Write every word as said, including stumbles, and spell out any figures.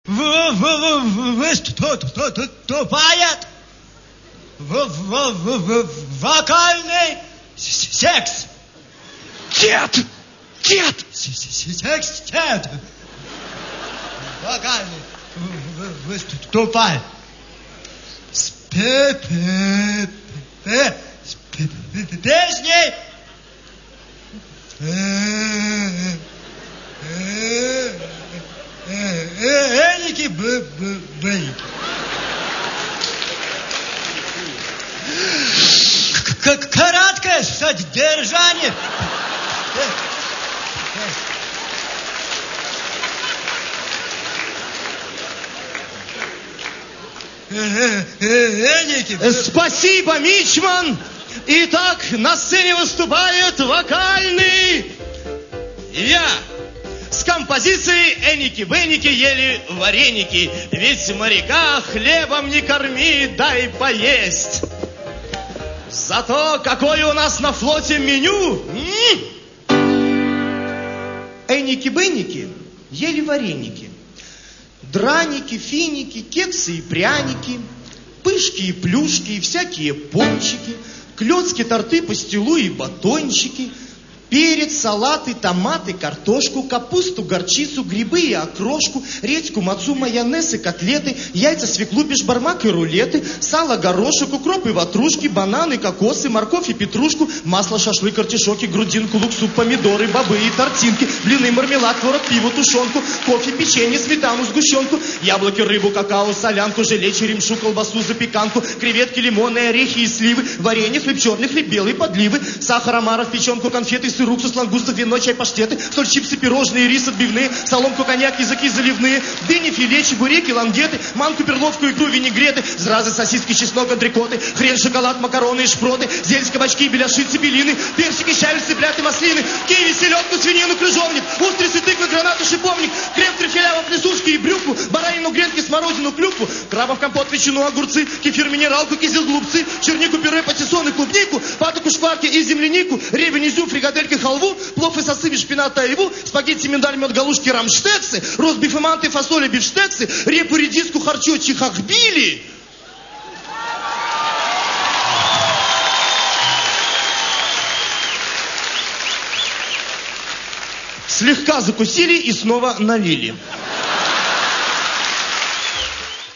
выступает вокальный секс. Дед! Дед! Секс, дед! Вокальный выступает. С песней Эники Беники. Краткое содержание. Спасибо, Мичман. Итак, на сцене выступает вокальный я. С композицией «Эники-беники ели вареники». Ведь моряка хлебом не корми, дай поесть. Зато какое у нас на флоте меню. Эники-беники ели вареники. Драники, финики, кексы и пряники, пышки и плюшки и всякие пончики, клёцки, торты, пастилу и батончики, перец, салаты, томаты, картошку, капусту, горчицу, грибы и окрошку, редьку, мацу, майонез и котлеты, яйца, свеклу, бешбармак и рулеты, сало, горошек, укроп и ватрушки, бананы, кокосы, морковь и петрушку, масло, шашлык, артишоки, грудинку, лук, суп, помидоры, бобы и тортинки, блины, мармелад, творог, пиво, тушенку, кофе, печенье, сметану, сгущенку, яблоки, рыбу, какао, солянку, желе, черемшу, колбасу, запеканку, креветки, лимоны, орехи и сливы, варенье, хлеб черный, хлеб белый, подливы, сахар, омаров, печенку, конфеты, сыр, уксус, лангустов, вино, чай, паштеты, соль, чипсы, пирожные, рис отбивные, соломку, коньяк, языки заливные, дыни, филе, чебуреки, лангеты, манку, перловку, икру, винегреты, зразы, сосиски, чеснок, антрикоты, хрен, шоколад, макароны и шпроты, зелень, кабачки, беляши, цибелины, персики, щавель, цыпляты, маслины, киви, селедку, свинину, крыжовник, устрицы, тыквы, гранаты, шиповник, крем, трюфеля, вафли-сушки и брюкву, баранину, гренки, смородину, клюкву, крабов, компот, ветчину, огурцы, кефир, минералку, кизил, голубцы, чернику, пюре, патиссон и клубнику, патоку, шкварки и землянику, ревень, изюм, фрикадельки, халву, плов и сосы, шпинат, айву, спагетти, миндаль, мед, галушки, рамштексы, ростбиф и манты, фасоли, бифштексы, репу, редиску, харчо, чихахбили. Слегка закусили и снова налили.